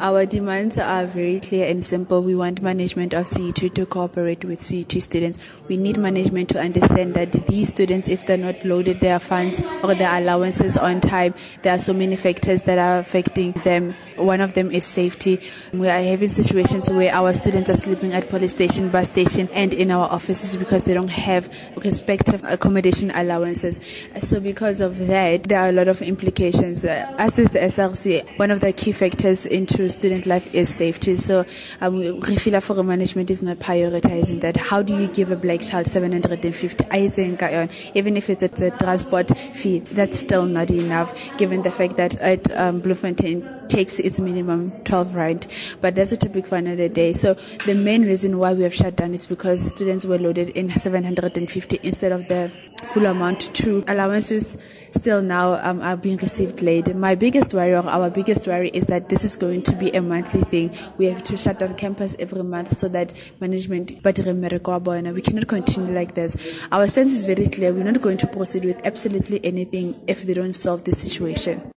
Our demands are very clear and simple. We want management of CE2 to cooperate with CE2 students. We need management to understand that these students, if they're not loaded their funds or their allowances on time, there are so many factors that are affecting them. One of them is safety. We are having situations where our students are sleeping at police station, bus station, and in our offices because they don't have respective accommodation allowances. So because of that, there are a lot of implications. As is the SRC, one of the key factors into student life is safety. So we feel for management is not prioritizing that. How do you give a black child 750? Even if it's a transport fee, that's still not enough, given the fact that at Bloemfontein takes its minimum 12 rand. But that's a topic for another day. So the main reason why we have shut down is because students were loaded in 750 instead of the full amount. True allowances still now are being received late. My biggest worry, or our biggest worry, is that this is going to be a monthly thing. We have to shut down campus every month so that management, we cannot continue like this. Our stance is very clear. We're not going to proceed with absolutely anything if they don't solve the situation.